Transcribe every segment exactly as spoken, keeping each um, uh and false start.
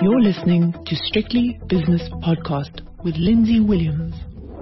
You're listening to Strictly Business Podcast with Lindsay Williams.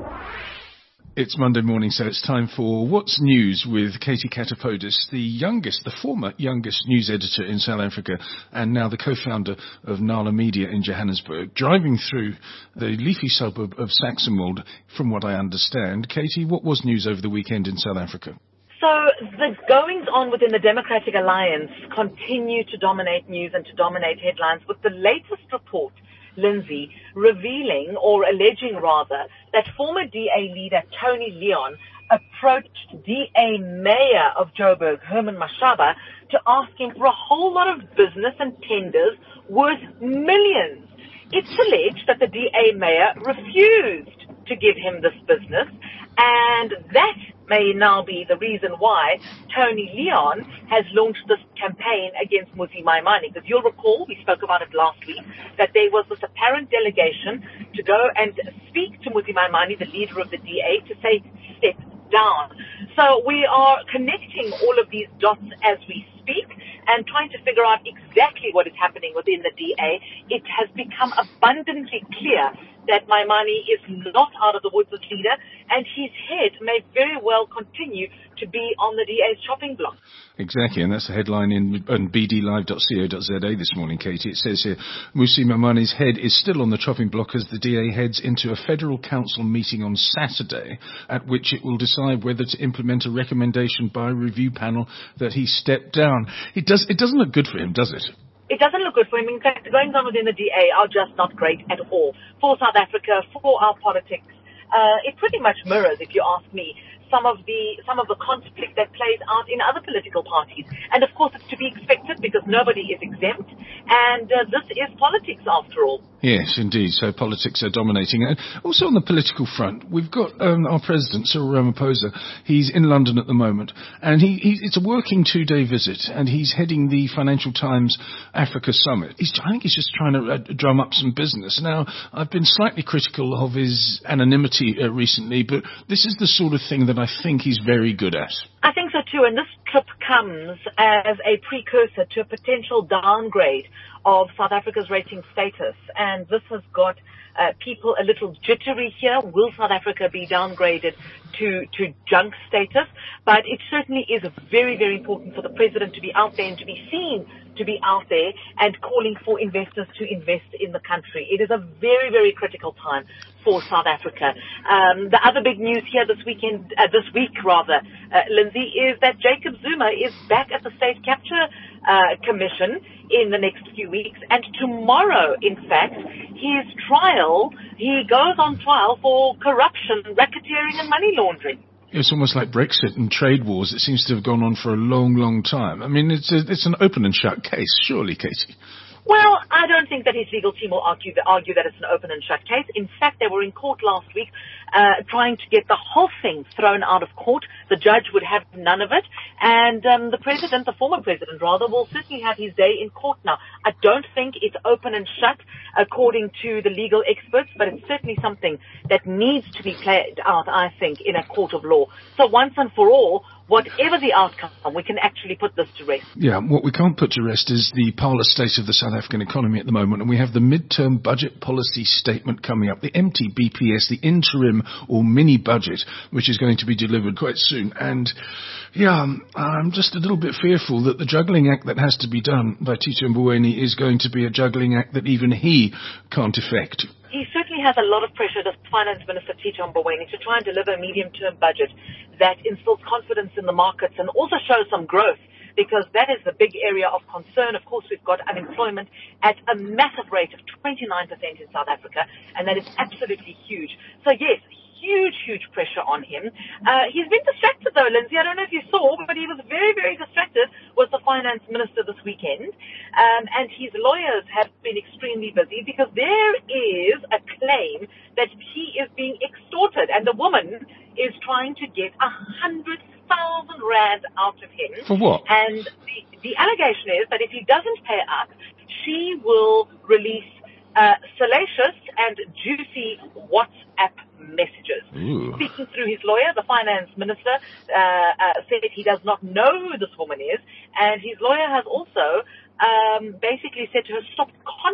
It's Monday morning, so it's time for What's News with Katie Katapodis, the youngest, the former youngest news editor in South Africa, and now the co-founder of Nala Media in Johannesburg, driving through the leafy suburb of Saxonwold, from what I understand. Katie, what was news over the weekend in South Africa? So the goings-on within the Democratic Alliance continue to dominate news and to dominate headlines, with the latest report, Lindsay, revealing, or alleging rather, that former D A leader Tony Leon approached D A Mayor of Joburg, Herman Mashaba, to ask him for a whole lot of business and tenders worth millions. It's alleged that the D A Mayor refused to give him this business, and that may now be the reason why Tony Leon has launched this campaign against Mmusi Maimane. Because you'll recall, we spoke about it last week, that there was this apparent delegation to go and speak to Mmusi Maimane, the leader of the D A, to say, step down. So we are connecting all of these dots as we speak and trying to figure out exactly what is happening within the D A. It has become abundantly clear that Maimane is not out of the woods as leader, and his head may very well continue to be on the D A's chopping block. Exactly, and that's the headline in, in b d live dot co dot z a this morning, Katie. It says here, Mmusi Maimane's head is still on the chopping block as the D A heads into a federal council meeting on Saturday, at which it will decide whether to implement a recommendation by a review panel that he step down. It does. It doesn't look good for him, does it? It doesn't look good for him. In fact, the goings on within the D A are just not great at all. For South Africa, for our politics, uh, it pretty much mirrors, if you ask me, some of the some of the conflict that plays out in other political parties. And of course, it's to be expected because nobody is exempt. And uh, this is politics after all. Yes, indeed. So politics are dominating. And also on the political front, we've got um, our president, Cyril Ramaphosa. He's in London at the moment, and he, he it's a working two-day visit, and he's heading the Financial Times Africa Summit. He's, I think he's just trying to uh, drum up some business. Now, I've been slightly critical of his anonymity uh, recently, but this is the sort of thing that I think he's very good at. I think so too, and this trip comes as a precursor to a potential downgrade of South Africa's rating status, and this has got uh, people a little jittery here. Will South Africa be downgraded to, to junk status? But it certainly is very, very important for the president to be out there and to be seen to be out there and calling for investors to invest in the country. It is a very, very critical time for South Africa. Um, the other big news here this weekend, uh, this week rather, uh, Lindsay, is that Jacob Zuma is back at the State Capture uh, Commission in the next few weeks, and tomorrow, in fact, his trial, he goes on trial for corruption, racketeering and money laundering. It's almost like Brexit and trade wars. It seems to have gone on for a long, long time. I mean, it's a, it's an open and shut case, surely, Katie. Well, I don't think that his legal team will argue that, argue that it's an open and shut case. In fact, they were in court last week uh, trying to get the whole thing thrown out of court. The judge would have none of it. And um, the president, the former president rather, will certainly have his day in court now. I don't think it's open and shut according to the legal experts, but it's certainly something that needs to be played out, I think, in a court of law. So once and for all, whatever the outcome, we can actually put this to rest. Yeah, what we can't put to rest is the parlor state of the South African economy at the moment, and we have the midterm budget policy statement coming up, the M T B P S, the interim or mini budget, which is going to be delivered quite soon. And yeah, I'm just a little bit fearful that the juggling act that has to be done by Tito Mboweni is going to be a juggling act that even he can't effect. He certainly has a lot of pressure, the Finance Minister Tito Mboweni, to try and deliver a medium-term budget that instills confidence in the markets and also shows some growth, because that is the big area of concern. Of course, we've got unemployment at a massive rate of twenty-nine percent in South Africa, and that is absolutely huge. So yes, huge, huge pressure on him. Uh, he's been distracted though, Lindsay. I don't know if you saw, but he was very, very distracted with the finance minister this weekend. Um, and his lawyers have been extremely busy because there is a claim that he is being extorted, and the woman is trying to get a hundred thousand rand out of him. For what? And the, the allegation is that if he doesn't pay up, she will release uh, salacious and juicy WhatsApp messages. Ooh. Speaking through his lawyer, the finance minister uh, uh, said he does not know who this woman is, and his lawyer has also um, basically said to her, stop contact,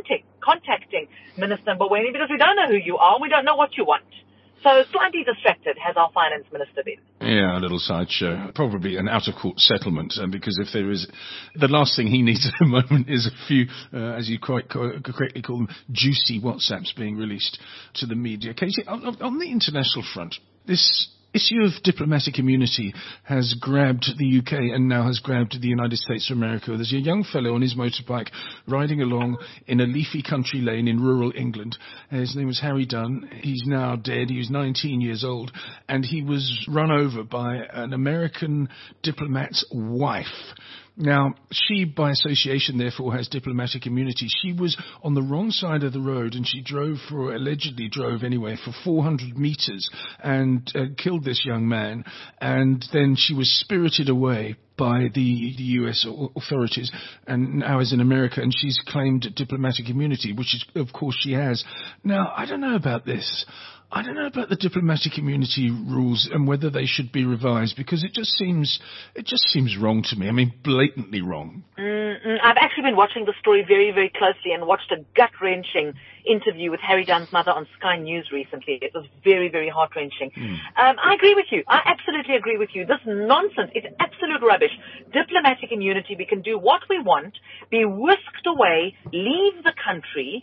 contacting Minister Mboweni because we don't know who you are. We don't know what you want. So slightly distracted has our finance minister been. Yeah, a little sideshow. Probably an out-of-court settlement, uh, because if there is... The last thing he needs at the moment is a few, uh, as you quite co- correctly call them, juicy WhatsApps being released to the media. Katie, on, on the international front, this issue of diplomatic immunity has grabbed the U K and now has grabbed the United States of America. There's a young fellow on his motorbike riding along in a leafy country lane in rural England. His name was Harry Dunn. He's now dead. He was nineteen years old, and he was run over by an American diplomat's wife. Now, she, by association, therefore, has diplomatic immunity. She was on the wrong side of the road, and she drove for, allegedly drove anyway, for four hundred metres and uh, killed this young man. And then she was spirited away by the, the U S authorities, and now is in America, and she's claimed diplomatic immunity, which is, of course, she has. Now, I don't know about this. I don't know about the diplomatic immunity rules and whether they should be revised, because it just seems it just seems wrong to me. I mean, blatantly wrong. Mm-mm. I've actually been watching the story very, very closely and watched a gut-wrenching interview with Harry Dunn's mother on Sky News recently. It was very, very heart-wrenching. Mm. Um, I agree with you. I absolutely agree with you. This nonsense is absolute rubbish. Diplomatic immunity, we can do what we want, be whisked away, leave the country,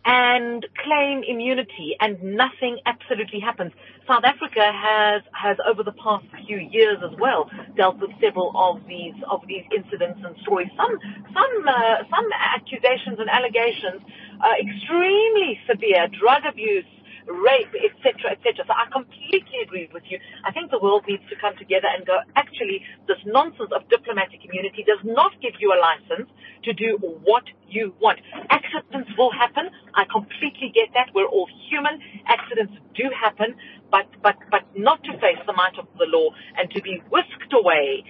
and claim immunity, and nothing absolutely happens. South Africa has, has over the past few years as well dealt with several of these, of these incidents and stories. Some, some, uh, some accusations and allegations, uh, extremely severe drug abuse, rape, et cetera, et cetera. So I completely agree with you. I think the world needs to come together and go, actually, this nonsense of diplomatic immunity does not give you a license to do what you want. Accidents will happen. I completely get that. We're all human. Accidents do happen, but, but, but not to face the might of the law and to be whisked away,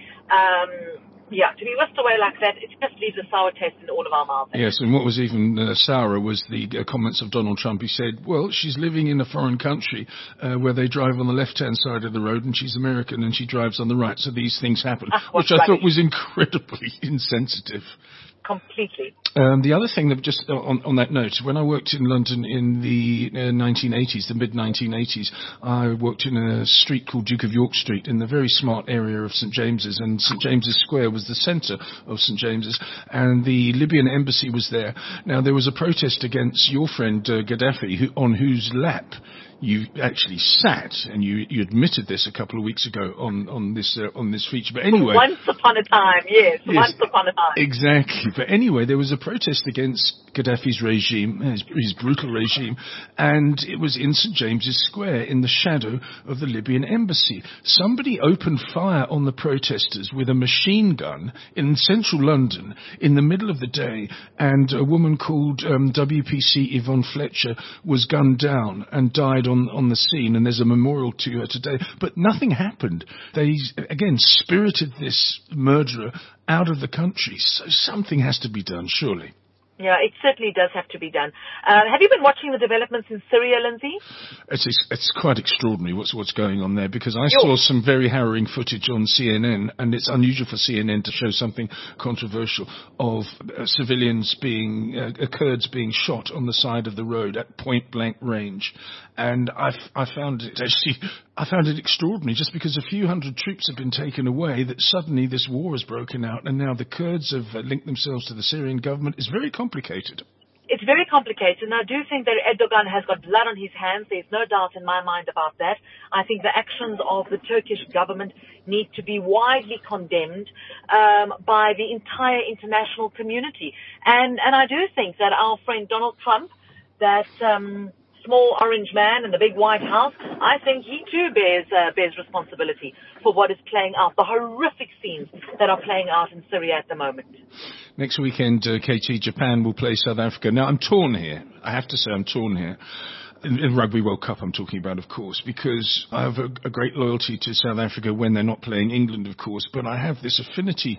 um, Yeah, to be whisked away like that, it just leaves a sour taste in all of our mouths. Yes, and what was even uh, sourer was the uh, comments of Donald Trump. He said, well, she's living in a foreign country uh, where they drive on the left-hand side of the road, and she's American and she drives on the right, so these things happen, ah, which I rubbish. thought was incredibly insensitive. Completely. Um, the other thing that just on, on that note, when I worked in London in the uh, nineteen eighties, the mid nineteen eighties, I worked in a street called Duke of York Street in the very smart area of St James's, and St James's Square was the centre of St James's, and the Libyan embassy was there. Now, there was a protest against your friend uh, Gaddafi, who, on whose lap you actually sat, and you, you admitted this a couple of weeks ago on on this uh, on this feature. But anyway, once upon a time, yes, yes, once upon a time, exactly. But anyway, there was a protest against Gaddafi's regime, his, his brutal regime, and it was in St James's Square, in the shadow of the Libyan embassy. Somebody opened fire on the protesters with a machine gun in central London in the middle of the day, and a woman called um, W P C Yvonne Fletcher was gunned down and died on, on the scene, and there's a memorial to her today. But nothing happened. They, again, spirited this murderer out of the country. So something has to be done, surely. Yeah, it certainly does have to be done. Uh, have you been watching the developments in Syria, Lindsay? It's, it's, it's quite extraordinary what's what's going on there, because I saw some very harrowing footage on C N N, and it's unusual for C N N to show something controversial of uh, civilians being, uh, Kurds being shot on the side of the road at point-blank range. And I, I found it actually, I found it extraordinary, just because a few hundred troops have been taken away, that suddenly this war has broken out, and now the Kurds have uh, linked themselves to the Syrian government. It's very complicated. It's very complicated, and I do think that Erdogan has got blood on his hands. There's no doubt in my mind about that. I think the actions of the Turkish government need to be widely condemned um, by the entire international community. And, and I do think that our friend Donald Trump, that um, small orange man in the big White House, I think he too bears uh, bears responsibility for what is playing out, the horrific scenes that are playing out in Syria at the moment. Next weekend, uh, K T, Japan will play South Africa. Now, I'm torn here. I have to say I'm torn here. In, in Rugby World Cup, I'm talking about, of course, because I have a, a great loyalty to South Africa when they're not playing England, of course, but I have this affinity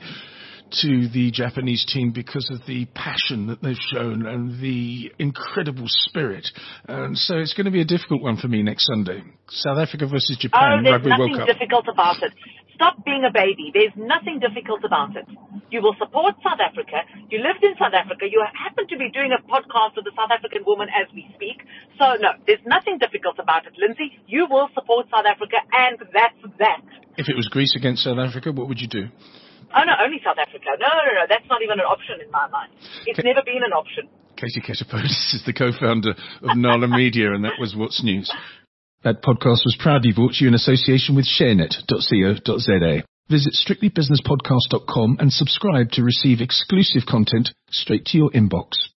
to the Japanese team because of the passion that they've shown and the incredible spirit. And so it's going to be a difficult one for me next Sunday. South Africa versus Japan, oh, Rugby World Cup. There's nothing difficult about it. Stop being a baby. There's nothing difficult about it. You will support South Africa. You lived in South Africa. You happen to be doing a podcast with a South African woman as we speak. So, no, there's nothing difficult about it, Lindsay. You will support South Africa, and that's that. If it was Greece against South Africa, what would you do? Oh, no, only South Africa. No, no, no, that's not even an option in my mind. It's K- never been an option. Katie Ketterpolis is the co-founder of Nala Media, and that was What's News. That podcast was proudly brought to you in association with sharenet dot co dot za. Visit strictly business podcast dot com and subscribe to receive exclusive content straight to your inbox.